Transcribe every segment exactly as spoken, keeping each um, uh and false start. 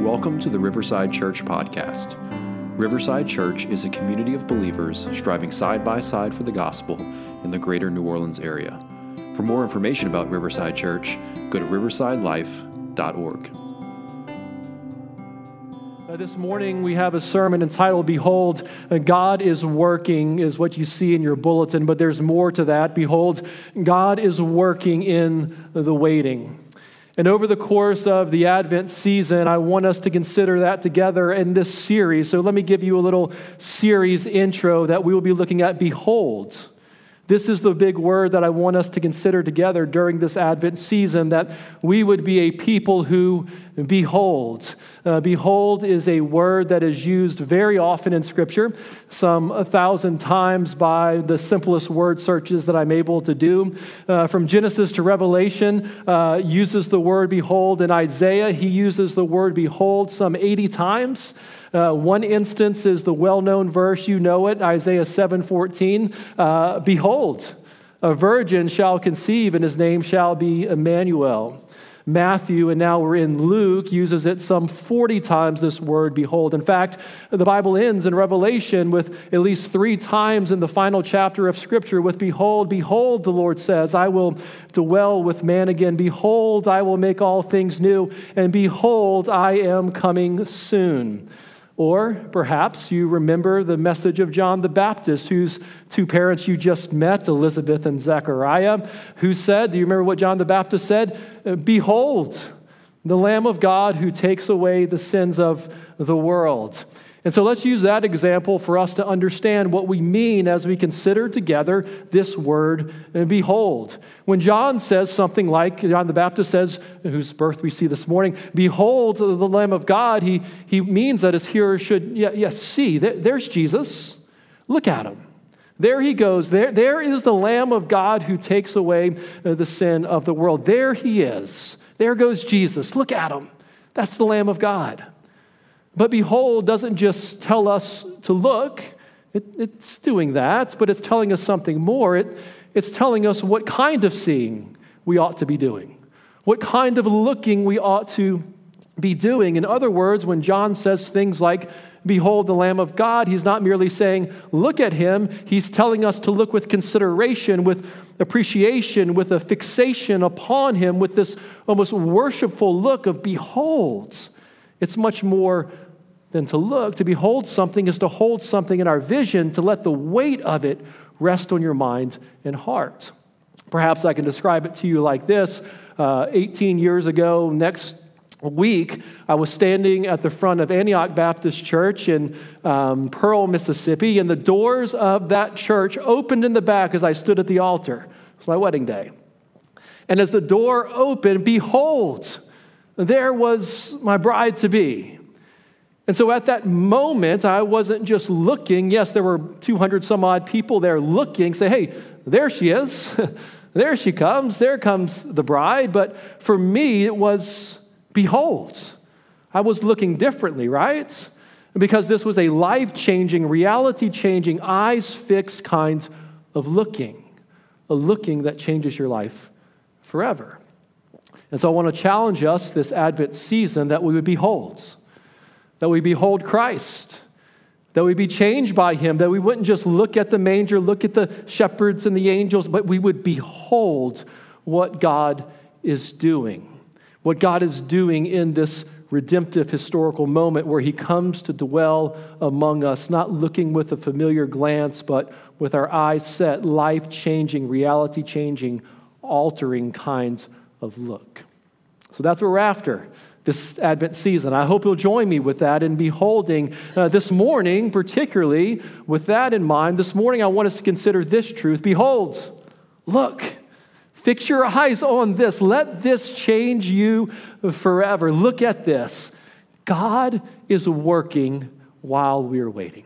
Welcome to the Riverside Church podcast. Riverside Church is a community of believers striving side by side for the gospel in the greater New Orleans area. For more information about Riverside Church, go to riverside life dot org. Uh, this morning we have a sermon entitled, Behold, God is Working, is what you see in your bulletin, but there's more to that. Behold, God is working in the waiting. And over the course of the Advent season, I want us to consider that together in this series. So let me give you a little series intro that we will be looking at, Behold. This is the big word that I want us to consider together during this Advent season, that we would be a people who behold. Uh, behold is a word that is used very often in Scripture, some a thousand times by the simplest word searches that I'm able to do. Uh, from Genesis to Revelation, uh, uses the word behold. In Isaiah, he uses the word behold some eighty times. Uh, one instance is the well-known verse, you know it, Isaiah seven fourteen. Uh, Behold, a virgin shall conceive, and his name shall be Emmanuel. Matthew, and now we're in Luke, uses it some forty times, this word, behold. In fact, the Bible ends in Revelation with at least three times in the final chapter of Scripture with behold, behold, the Lord says, I will dwell with man again. Behold, I will make all things new. And behold, I am coming soon. Or perhaps you remember the message of John the Baptist, whose two parents you just met, Elizabeth and Zechariah, who said, do you remember what John the Baptist said? Behold, the Lamb of God who takes away the sins of the world. And so let's use that example for us to understand what we mean as we consider together this word, behold. When John says something like, John the Baptist says, whose birth we see this morning, behold the Lamb of God, he, he means that his hearers should, yeah, yeah, see, there, there's Jesus. Look at him. There he goes. There, there is the Lamb of God who takes away the sin of the world. There he is. There goes Jesus. Look at him. That's the Lamb of God. But behold doesn't just tell us to look. It, it's doing that, but it's telling us something more. It, it's telling us what kind of seeing we ought to be doing, what kind of looking we ought to be doing. In other words, when John says things like, behold the Lamb of God, he's not merely saying, look at him. He's telling us to look with consideration, with appreciation, with a fixation upon him, with this almost worshipful look of behold. It's much more than to look. To behold something is to hold something in our vision, to let the weight of it rest on your mind and heart. Perhaps I can describe it to you like this. Uh, eighteen years ago, next week, I was standing at the front of Antioch Baptist Church in um, Pearl, Mississippi, and the doors of that church opened in the back as I stood at the altar. It was my wedding day. And as the door opened, behold, there was my bride-to-be. And so at that moment, I wasn't just looking. Yes, there were two hundred some odd people there looking, say, hey, there she is. There she comes. There comes the bride. But for me, it was, behold. I was looking differently, right? Because this was a life-changing, reality-changing, eyes-fixed kind of looking. A looking that changes your life forever. And so I want to challenge us this Advent season that we would behold, that we behold Christ, that we be changed by him, that we wouldn't just look at the manger, look at the shepherds and the angels, but we would behold what God is doing, what God is doing in this redemptive historical moment where he comes to dwell among us, not looking with a familiar glance, but with our eyes set, life-changing, reality-changing, altering kinds of look. So that's what we're after this Advent season. I hope you'll join me with that in beholding uh, this morning, particularly with that in mind. This morning, I want us to consider this truth. Behold, look, fix your eyes on this. Let this change you forever. Look at this. God is working while we're waiting.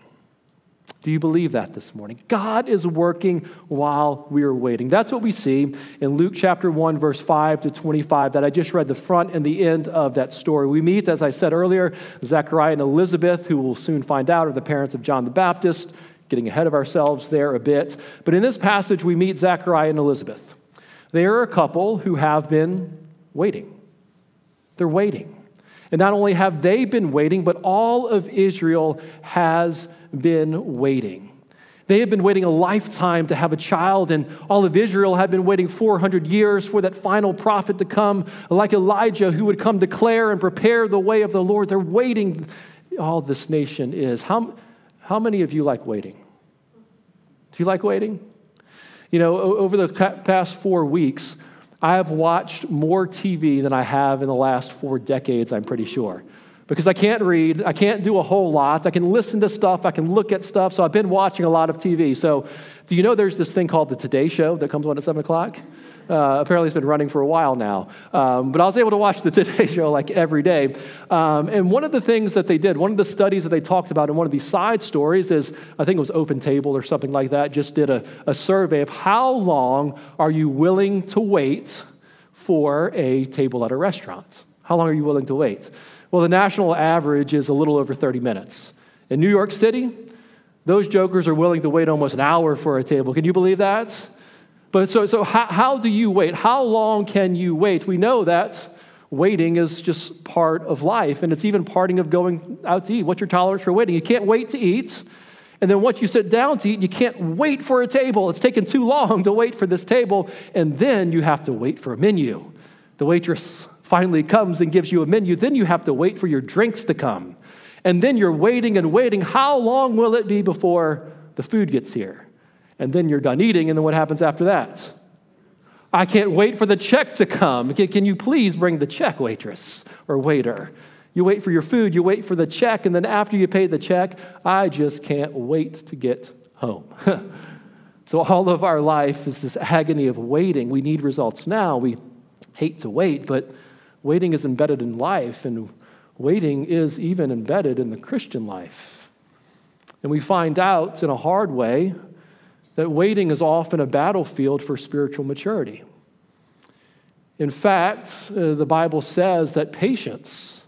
Do you believe that this morning? God is working while we are waiting. That's what we see in Luke chapter one, verse five to twenty-five, that I just read the front and the end of that story. We meet, as I said earlier, Zechariah and Elizabeth, who we'll soon find out are the parents of John the Baptist, getting ahead of ourselves there a bit. But in this passage, we meet Zechariah and Elizabeth. They are a couple who have been waiting. They're waiting. And not only have they been waiting, but all of Israel has been waiting. They had been waiting a lifetime to have a child, and all of Israel had been waiting four hundred years for that final prophet to come, like Elijah, who would come declare and prepare the way of the Lord. They're waiting. All this nation is. How, how many of you like waiting? Do you like waiting? You know, over the past four weeks, I have watched more T V than I have in the last four decades, I'm pretty sure. Because I can't read, I can't do a whole lot. I can listen to stuff, I can look at stuff, so I've been watching a lot of T V. So do you know there's this thing called the Today Show that comes on at seven o'clock? Uh, apparently it's been running for a while now. Um, but I was able to watch the Today Show like every day. Um, and one of the things that they did, one of the studies that they talked about in one of these side stories is, I think it was Open Table or something like that, just did a, a survey of how long are you willing to wait for a table at a restaurant? How long are you willing to wait? Well, the national average is a little over thirty minutes. In New York City, those jokers are willing to wait almost an hour for a table. Can you believe that? But so, so how, how do you wait? How long can you wait? We know that waiting is just part of life, and it's even parting of going out to eat. What's your tolerance for waiting? You can't wait to eat, and then once you sit down to eat, you can't wait for a table. It's taken too long to wait for this table, and then you have to wait for a menu. The waitress finally comes and gives you a menu. Then you have to wait for your drinks to come, and then you're waiting and waiting. How long will it be before the food gets here? And then you're done eating, and then what happens after that? I can't wait for the check to come. Can, can you please bring the check, waitress or waiter? You wait for your food, you wait for the check, and then after you pay the check, I just can't wait to get home. So all of our life is this agony of waiting. We need results now. We hate to wait, but waiting is embedded in life, and waiting is even embedded in the Christian life. And we find out in a hard way that waiting is often a battlefield for spiritual maturity. In fact, uh, the Bible says that patience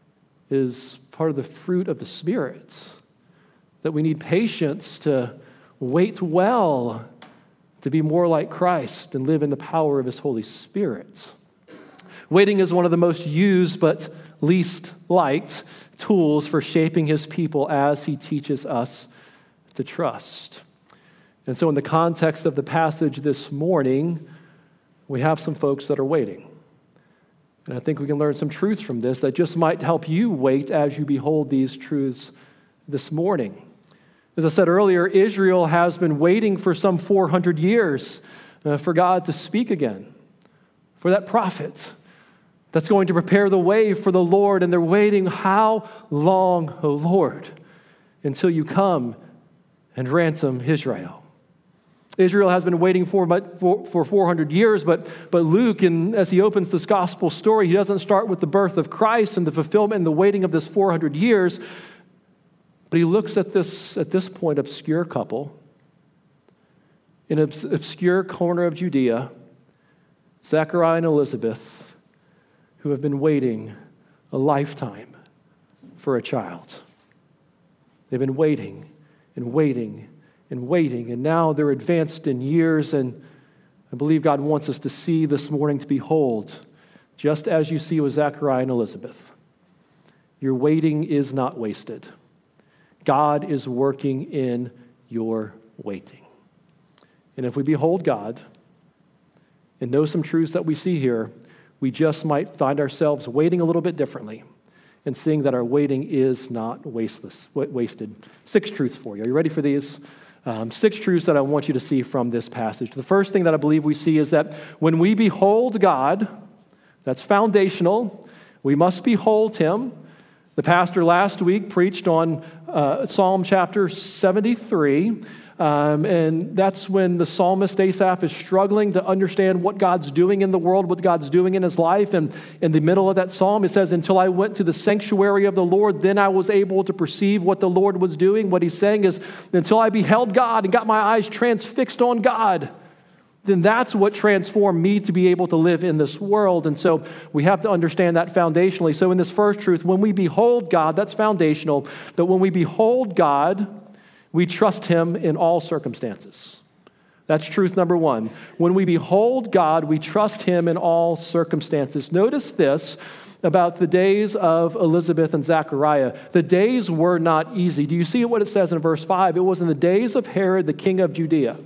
is part of the fruit of the Spirit, that we need patience to wait well, to be more like Christ and live in the power of His Holy Spirit. Waiting is one of the most used but least liked tools for shaping His people as He teaches us to trust. And so in the context of the passage this morning, we have some folks that are waiting. And I think we can learn some truths from this that just might help you wait as you behold these truths this morning. As I said earlier, Israel has been waiting for some four hundred years uh, for God to speak again, for that prophet that's going to prepare the way for the Lord. And they're waiting, how long, O Lord, until you come and ransom Israel? Israel has been waiting for, for, for four hundred years, but, but Luke, in, as he opens this gospel story, he doesn't start with the birth of Christ and the fulfillment and the waiting of this four hundred years, but he looks at this, at this point, obscure couple in an obscure corner of Judea, Zechariah and Elizabeth, who have been waiting a lifetime for a child. They've been waiting and waiting and waiting, and now they're advanced in years, and I believe God wants us to see this morning, to behold, just as you see with Zechariah and Elizabeth, your waiting is not wasted. God is working in your waiting. And if we behold God and know some truths that we see here, we just might find ourselves waiting a little bit differently and seeing that our waiting is not wasteless, wasted. Six truths for you. Are you ready for these? Um, six truths that I want you to see from this passage. The first thing that I believe we see is that when we behold God, that's foundational. We must behold Him. The pastor last week preached on uh, Psalm chapter seventy-three, um, and that's when the psalmist Asaph is struggling to understand what God's doing in the world, what God's doing in his life. And in the middle of that psalm, it says, until I went to the sanctuary of the Lord, then I was able to perceive what the Lord was doing. What he's saying is, until I beheld God and got my eyes transfixed on God, then that's what transformed me to be able to live in this world. And so we have to understand that foundationally. So in this first truth, when we behold God, that's foundational. But when we behold God, we trust Him in all circumstances. That's truth number one. When we behold God, we trust Him in all circumstances. Notice this, about the days of Elizabeth and Zechariah. The days were not easy. Do you see what it says in verse five? It was in the days of Herod, the king of Judea.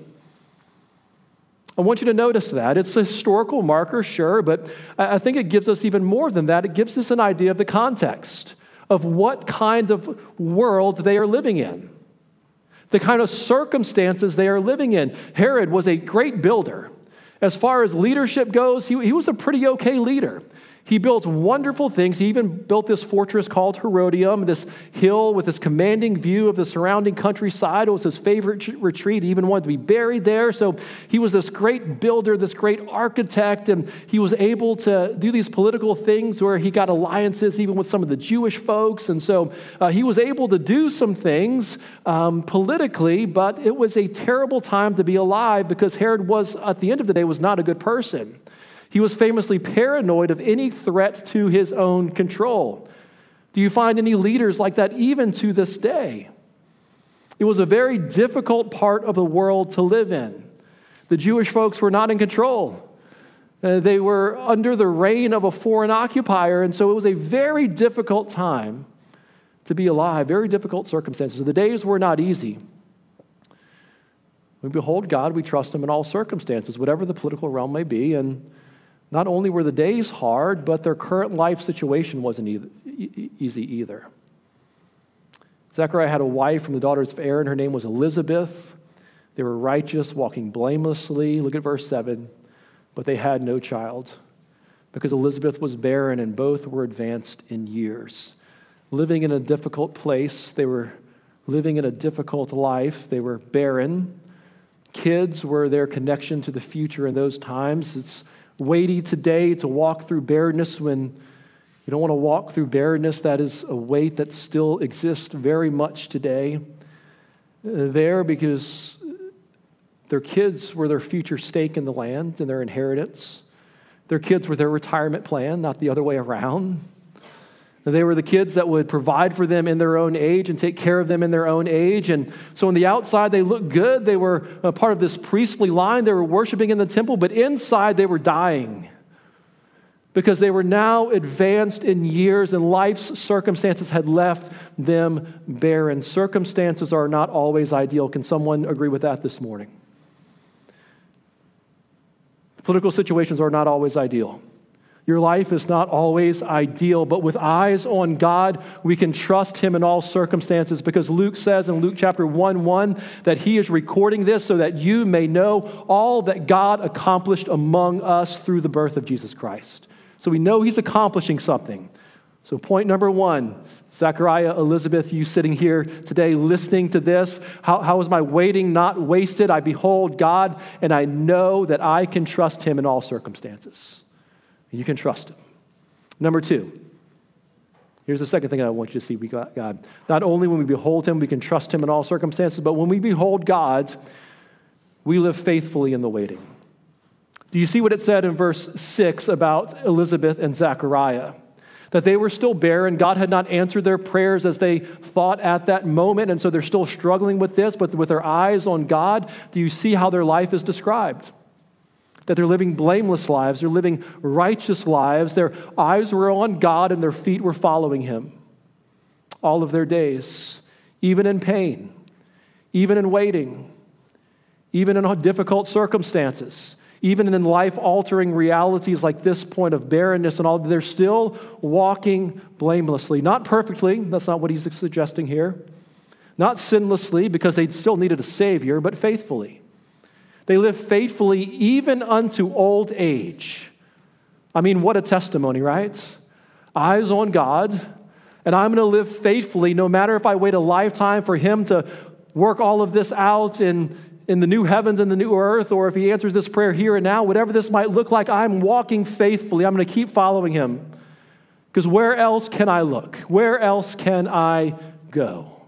I want you to notice that. It's a historical marker, sure, but I think it gives us even more than that. It gives us an idea of the context of what kind of world they are living in, the kind of circumstances they are living in. Herod was a great builder. As far as leadership goes, he, he was a pretty okay leader. He built wonderful things. He even built this fortress called Herodium, this hill with this commanding view of the surrounding countryside. It was his favorite retreat. He even wanted to be buried there. So he was this great builder, this great architect, and he was able to do these political things where he got alliances even with some of the Jewish folks. And so uh, he was able to do some things um, politically, but it was a terrible time to be alive because Herod was, at the end of the day, was not a good person. He was famously paranoid of any threat to his own control. Do you find any leaders like that even to this day? It was a very difficult part of the world to live in. The Jewish folks were not in control. Uh, they were under the reign of a foreign occupier, and so it was a very difficult time to be alive, very difficult circumstances. The days were not easy. We behold God, we trust Him in all circumstances, whatever the political realm may be, and not only were the days hard, but their current life situation wasn't easy either. Zechariah had a wife from the daughters of Aaron. Her name was Elizabeth. They were righteous, walking blamelessly. Look at verse seven. But they had no child because Elizabeth was barren and both were advanced in years. Living in a difficult place. They were living in a difficult life. They were barren. Kids were their connection to the future in those times. It's weighty today to walk through barrenness when you don't want to walk through barrenness. That is a weight that still exists very much today. There because their kids were their future stake in the land and their inheritance. Their kids were their retirement plan, not the other way around. They were the kids that would provide for them in their own age and take care of them in their own age. And so on the outside, they looked good. They were a part of this priestly line. They were worshiping in the temple, but inside they were dying because they were now advanced in years and life's circumstances had left them barren. Circumstances are not always ideal. Can someone agree with that this morning? Political situations are not always ideal. Your life is not always ideal, but with eyes on God, we can trust Him in all circumstances because Luke says in Luke chapter one one that He is recording this so that you may know all that God accomplished among us through the birth of Jesus Christ. So we know He's accomplishing something. So point number one, Zechariah, Elizabeth, you sitting here today listening to this, how, how is my waiting not wasted? I behold God, and I know that I can trust Him in all circumstances. You can trust Him. Number two, here's the second thing I want you to see. We got God. Not only when we behold Him, we can trust Him in all circumstances, but when we behold God, we live faithfully in the waiting. Do you see what it said in verse six about Elizabeth and Zechariah? That they were still barren. God had not answered their prayers as they thought at that moment, and so they're still struggling with this, but with their eyes on God, do you see how their life is described? That they're living blameless lives, they're living righteous lives, their eyes were on God and their feet were following Him all of their days, even in pain, even in waiting, even in difficult circumstances, even in life-altering realities like this point of barrenness and all, they're still walking blamelessly. Not perfectly, that's not what he's suggesting here. Not sinlessly, because they still needed a Savior, but faithfully. They live faithfully even unto old age. I mean, what a testimony, right? Eyes on God, and I'm going to live faithfully no matter if I wait a lifetime for Him to work all of this out in, in the new heavens and the new earth, or if He answers this prayer here and now, whatever this might look like, I'm walking faithfully. I'm going to keep following Him. Because where else can I look? Where else can I go?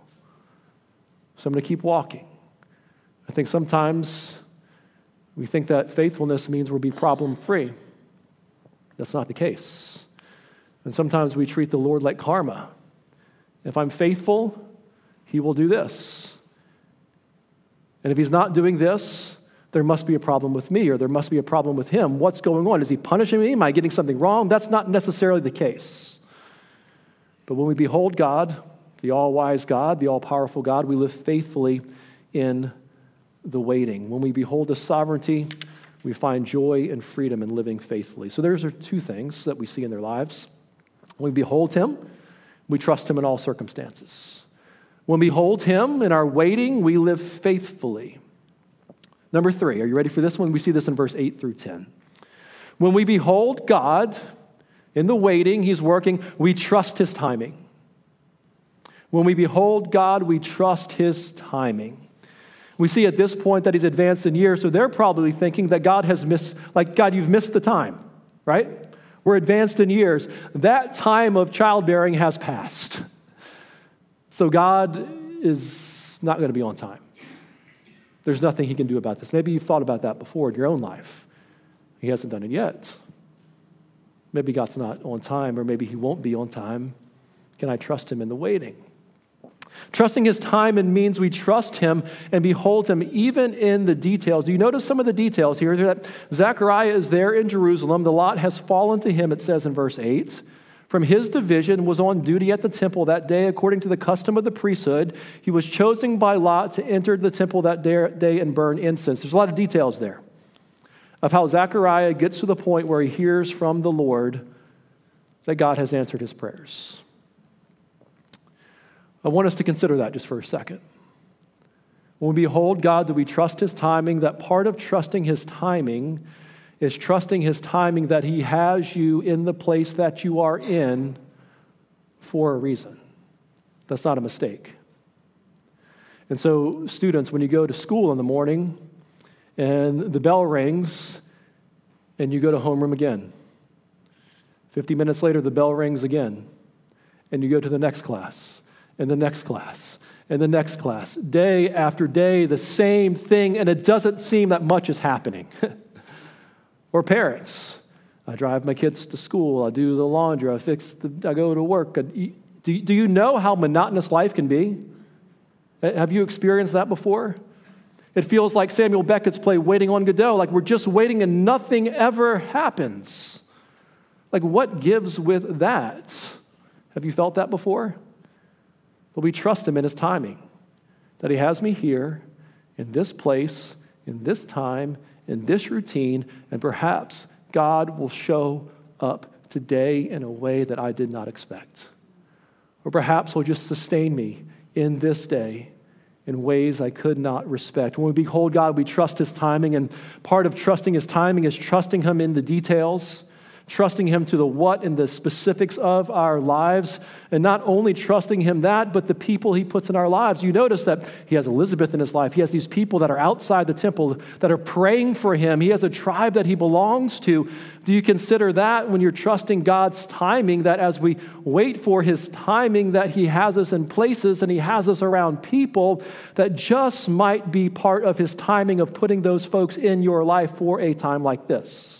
So I'm going to keep walking. I think sometimes we think that faithfulness means we'll be problem-free. That's not the case. And sometimes we treat the Lord like karma. If I'm faithful, He will do this. And if He's not doing this, there must be a problem with me, or there must be a problem with him. What's going on? Is he punishing me? Am I getting something wrong? That's not necessarily the case. But when we behold God, the all-wise God, the all-powerful God, we live faithfully in the waiting. When we behold his sovereignty, we find joy and freedom in living faithfully. So those are two things that we see in their lives. When we behold him, we trust him in all circumstances. When we behold him in our waiting, we live faithfully. Number three, are you ready for this one? We see this in verse eight through ten. When we behold God in the waiting, he's working, we trust his timing. When we behold God, we trust his timing. We see at this point that he's advanced in years, so they're probably thinking that God has missed, like, God, you've missed the time, right? We're advanced in years. That time of childbearing has passed. So God is not going to be on time. There's nothing he can do about this. Maybe you've thought about that before in your own life. He hasn't done it yet. Maybe God's not on time, or maybe he won't be on time. Can I trust him in the waiting? Trusting his time and means we trust him and behold him even in the details. Do you notice some of the details here? That Zechariah is there in Jerusalem. The lot has fallen to him, it says in verse eight. From his division, was on duty at the temple that day according to the custom of the priesthood. He was chosen by lot to enter the temple that day and burn incense. There's a lot of details there of how Zechariah gets to the point where he hears from the Lord that God has answered his prayers. I want us to consider that just for a second. When we behold God, do we trust his timing? That part of trusting his timing is trusting his timing that he has you in the place that you are in for a reason. That's not a mistake. And so, students, when you go to school in the morning and the bell rings and you go to homeroom again, fifty minutes later the bell rings again and you go to the next class and the next class and the next class, day after day, the same thing, and it doesn't seem that much is happening. Or parents, I drive my kids to school, I do the laundry, I fix the, I go to work. Do do you know how monotonous life can be? Have you experienced that before? It feels like Samuel Beckett's play, Waiting on Godot, like we're just waiting and nothing ever happens. Like, what gives with that? Have you felt that before? But we trust him in his timing, that he has me here, in this place, in this time, in this routine, and perhaps God will show up today in a way that I did not expect. Or perhaps he'll just sustain me in this day in ways I could not respect. When we behold God, we trust his timing, and part of trusting his timing is trusting him in the details, trusting him to the what and the specifics of our lives, and not only trusting him that, but the people he puts in our lives. You notice that he has Elizabeth in his life. He has these people that are outside the temple that are praying for him. He has a tribe that he belongs to. Do you consider that when you're trusting God's timing, that as we wait for his timing, that he has us in places and he has us around people that just might be part of his timing of putting those folks in your life for a time like this?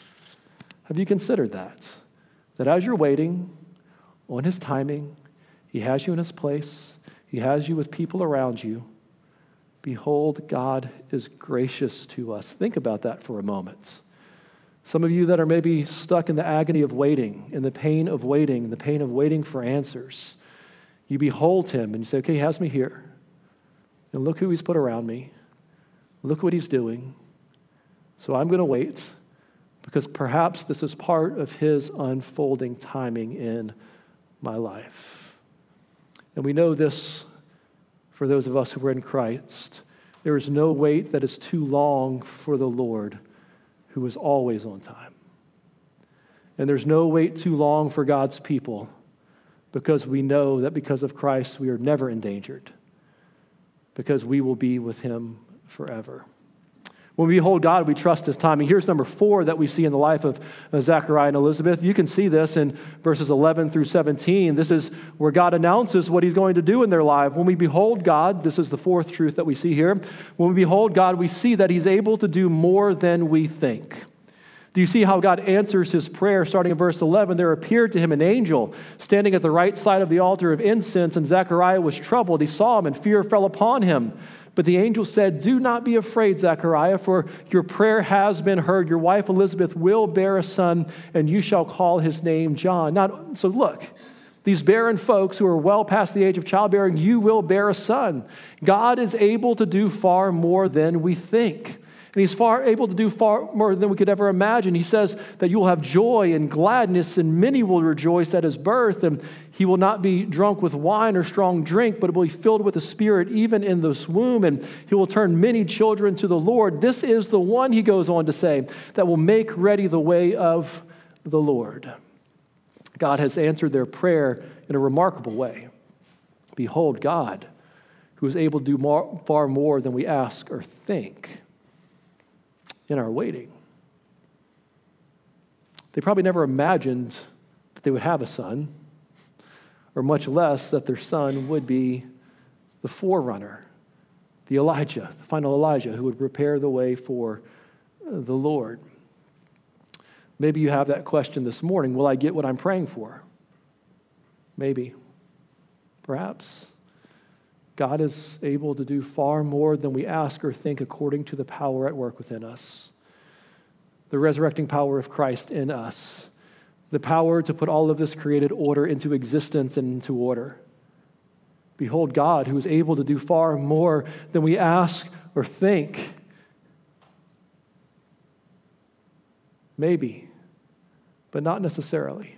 Have you considered that? That as you're waiting on his timing, he has you in his place, he has you with people around you. Behold, God is gracious to us. Think about that for a moment. Some of you that are maybe stuck in the agony of waiting, in the pain of waiting, the pain of waiting for answers, you behold him and you say, okay, he has me here. And look who he's put around me. Look what he's doing. So I'm going to wait, because perhaps this is part of his unfolding timing in my life. And we know this for those of us who are in Christ. There is no wait that is too long for the Lord, who is always on time. And there's no wait too long for God's people, because we know that because of Christ we are never endangered, because we will be with him forever. When we behold God, we trust his timing. Here's number four that we see in the life of Zechariah and Elizabeth. You can see this in verses eleven through seventeen. This is where God announces what he's going to do in their life. When we behold God, this is the fourth truth that we see here. When we behold God, we see that he's able to do more than we think. Do you see how God answers his prayer? Starting in verse eleven, there appeared to him an angel standing at the right side of the altar of incense, and Zechariah was troubled. He saw him, and fear fell upon him. But the angel said, "Do not be afraid, Zechariah, for your prayer has been heard. Your wife Elizabeth will bear a son, and you shall call his name John." Now, so look, these barren folks who are well past the age of childbearing, you will bear a son. God is able to do far more than we think. And he's far able to do far more than we could ever imagine. He says that you will have joy and gladness, and many will rejoice at his birth. And he will not be drunk with wine or strong drink, but will be filled with the Spirit even in this womb. And he will turn many children to the Lord. This is the one, he goes on to say, that will make ready the way of the Lord. God has answered their prayer in a remarkable way. Behold, God, who is able to do more, far more than we ask or think. In our waiting, they probably never imagined that they would have a son, or much less that their son would be the forerunner, the Elijah, the final Elijah, who would prepare the way for the Lord. Maybe you have that question this morning: will I get what I'm praying for? Maybe. Perhaps. God is able to do far more than we ask or think according to the power at work within us. The resurrecting power of Christ in us. The power to put all of this created order into existence and into order. Behold God, who is able to do far more than we ask or think. Maybe, but not necessarily.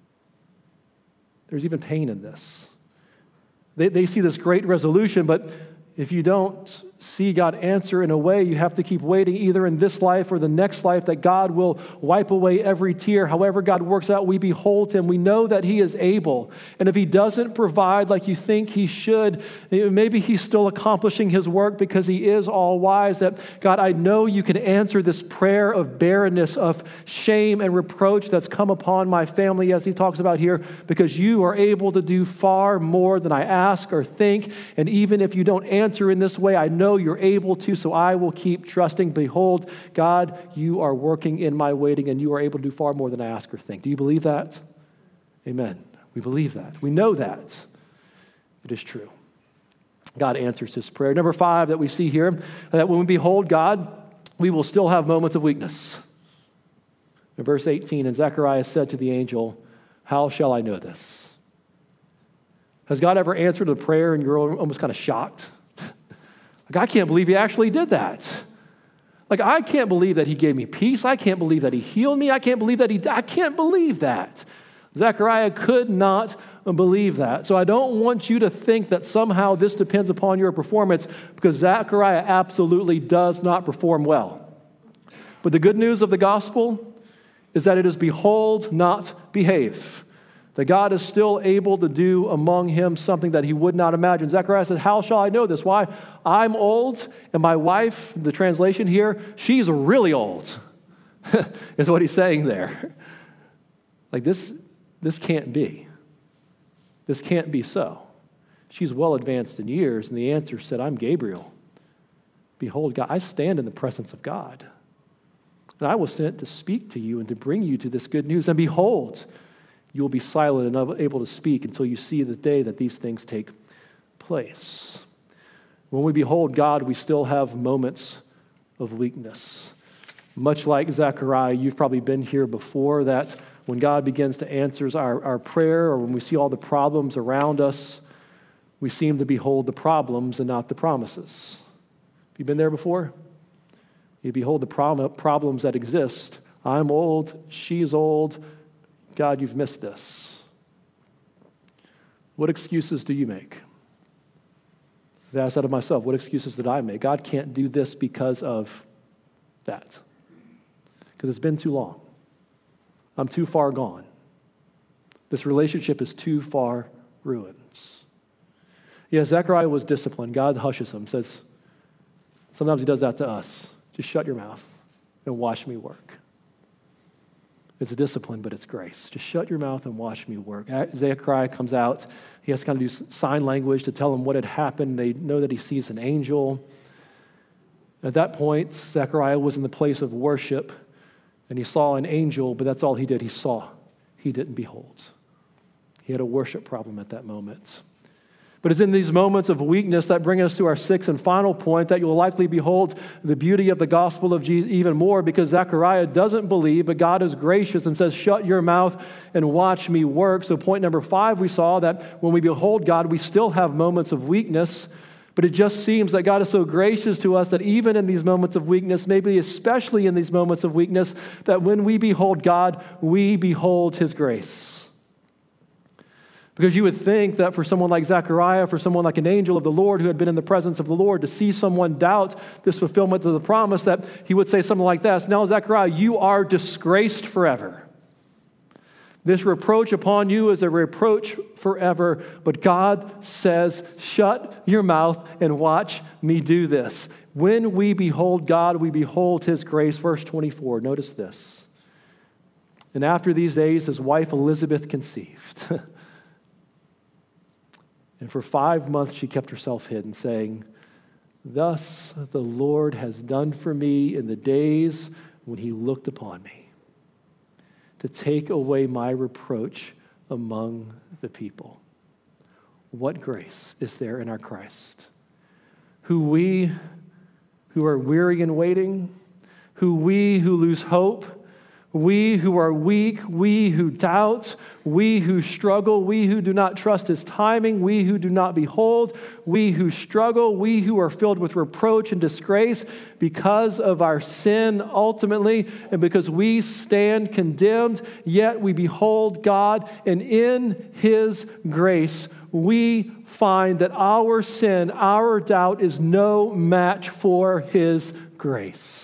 There's even pain in this. They, they see this great resolution, but if you don't see God answer in a way, you have to keep waiting either in this life or the next life that God will wipe away every tear. However God works out, we behold him. We know that he is able. And if he doesn't provide like you think he should, maybe he's still accomplishing his work because he is all wise. That God, I know you can answer this prayer of barrenness, of shame and reproach that's come upon my family, as he talks about here, because you are able to do far more than I ask or think. And even if you don't answer in this way, I know you're able to, so I will keep trusting. Behold, God, you are working in my waiting, and you are able to do far more than I ask or think. Do you believe that? Amen. We believe that. We know that. It is true. God answers his prayer. Number five that we see here, that when we behold God, we will still have moments of weakness. In verse eighteen, and Zechariah said to the angel, "How shall I know this?" Has God ever answered a prayer and you're almost kind of shocked? Like, I can't believe he actually did that. Like, I can't believe that he gave me peace. I can't believe that he healed me. I can't believe that he, I can't believe that. Zechariah could not believe that. So I don't want you to think that somehow this depends upon your performance, because Zechariah absolutely does not perform well. But the good news of the gospel is that it is behold, not behave. That God is still able to do among him something that he would not imagine. Zechariah says, how shall I know this? Why? I'm old, and my wife, the translation here, she's really old, is what he's saying there. Like, this, this can't be. This can't be so. She's well advanced in years, and the answer said, I'm Gabriel. Behold, God, I stand in the presence of God, and I was sent to speak to you and to bring you to this good news. And behold, you will be silent and unable to speak until you see the day that these things take place. When we behold God, we still have moments of weakness. Much like Zechariah, you've probably been here before, that when God begins to answer our, our prayer, or when we see all the problems around us, we seem to behold the problems and not the promises. Have you been there before? You behold the problem, problems that exist. I'm old, she's old. God, you've missed this. What excuses do you make? I asked that of myself. What excuses did I make? God can't do this because of that. Because it's been too long. I'm too far gone. This relationship is too far ruined. Yeah, Zechariah was disciplined. God hushes him, says, sometimes he does that to us. Just shut your mouth and watch me work. It's a discipline, but it's grace. Just shut your mouth and watch me work. Zechariah comes out. He has to kind of do sign language to tell them what had happened. They know that he sees an angel. At that point, Zechariah was in the place of worship, And he saw an angel, but that's all he did. He saw. He didn't behold. He had a worship problem at that moment. But it's in these moments of weakness that bring us to our sixth and final point, that you'll likely behold the beauty of the gospel of Jesus even more, because Zechariah doesn't believe, but God is gracious and says, shut your mouth and watch me work. So point number five, we saw that when we behold God, we still have moments of weakness, but it just seems that God is so gracious to us that even in these moments of weakness, maybe especially in these moments of weakness, that when we behold God, we behold his grace. Because you would think that for someone like Zechariah, for someone like an angel of the Lord who had been in the presence of the Lord, to see someone doubt this fulfillment of the promise, that he would say something like this, now Zechariah, you are disgraced forever. This reproach upon you is a reproach forever, but God says, shut your mouth and watch me do this. When we behold God, we behold his grace. Verse twenty-four, notice this. And after these days, his wife Elizabeth conceived. And for five months she kept herself hidden, saying, thus the Lord has done for me in the days when he looked upon me, to take away my reproach among the people. What grace is there in our Christ? Who we who are weary and waiting, who we who lose hope, we who are weak, we who doubt, we who struggle, we who do not trust his timing, we who do not behold, we who struggle, we who are filled with reproach and disgrace because of our sin ultimately, and because we stand condemned, yet we behold God, and in his grace we find that our sin, our doubt is no match for his grace.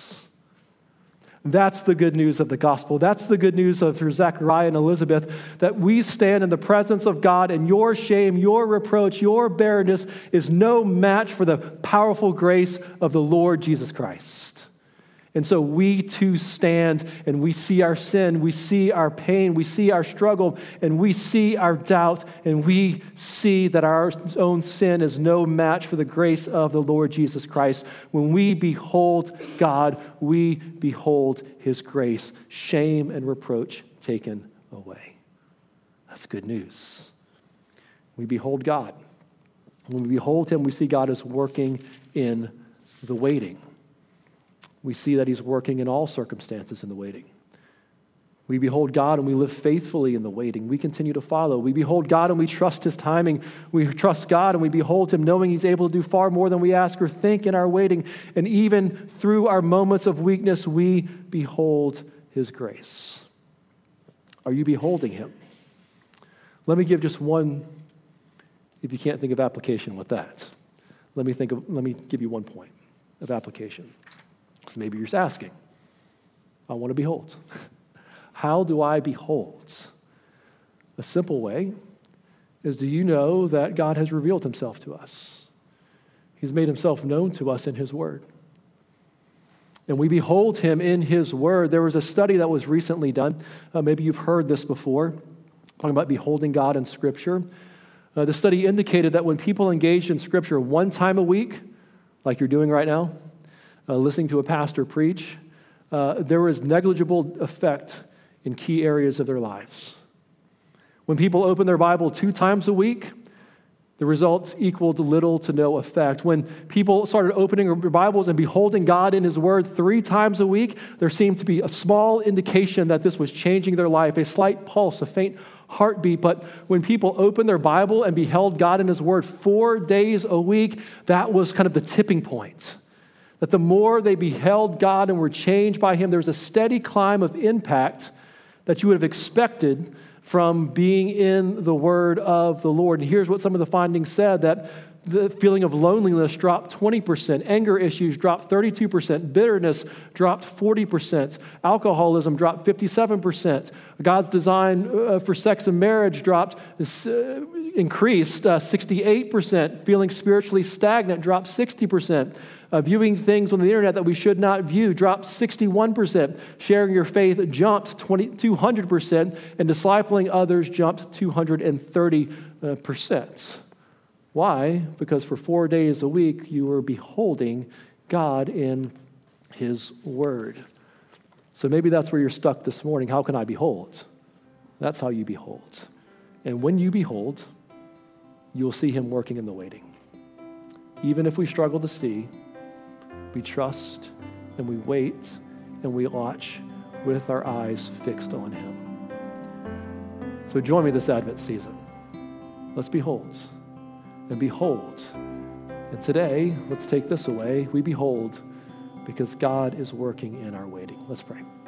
That's the good news of the gospel. That's the good news of Zechariah and Elizabeth, that we stand in the presence of God, and your shame, your reproach, your barrenness is no match for the powerful grace of the Lord Jesus Christ. And so we too stand, and we see our sin, we see our pain, we see our struggle, and we see our doubt, and we see that our own sin is no match for the grace of the Lord Jesus Christ. When we behold God, we behold his grace, shame and reproach taken away. That's good news. We behold God. When we behold him, we see God is working in the waiting. We see that he's working in all circumstances in the waiting. We behold God and we live faithfully in the waiting. We continue to follow. We behold God and we trust his timing. We trust God and we behold him knowing he's able to do far more than we ask or think in our waiting. And even through our moments of weakness, we behold his grace. Are you beholding him? Let me give just one, if you can't think of application with that. Let me think of, let me give you one point of application. So maybe you're just asking, I want to behold. How do I behold? A simple way is, do you know that God has revealed himself to us? He's made himself known to us in his word. And we behold him in his word. There was a study that was recently done. Uh, maybe you've heard this before, talking about beholding God in Scripture. Uh, the study indicated that when people engaged in Scripture one time a week, like you're doing right now, Uh, listening to a pastor preach, uh, there was negligible effect in key areas of their lives. When people opened their Bible two times a week, the results equaled little to no effect. When people started opening their Bibles and beholding God in his word three times a week, there seemed to be a small indication that this was changing their life, a slight pulse, a faint heartbeat. But when people opened their Bible and beheld God in his word four days a week, that was kind of the tipping point. That the more they beheld God and were changed by him, there was a steady climb of impact that you would have expected from being in the word of the Lord. And here's what some of the findings said, that the feeling of loneliness dropped twenty percent, anger issues dropped thirty-two percent, bitterness dropped forty percent, alcoholism dropped fifty-seven percent, God's design uh, for sex and marriage dropped, uh, increased uh, sixty-eight percent, feeling spiritually stagnant dropped sixty percent, uh, viewing things on the internet that we should not view dropped sixty-one percent, sharing your faith jumped two hundred percent, and discipling others jumped two hundred thirty percent. Why? Because for four days a week, you were beholding God in his word. So maybe that's where you're stuck this morning. How can I behold? That's how you behold. And when you behold, you'll see him working in the waiting. Even if we struggle to see, we trust and we wait and we watch with our eyes fixed on him. So join me this Advent season. Let's behold and behold. And today, let's take this away. We behold because God is working in our waiting. Let's pray.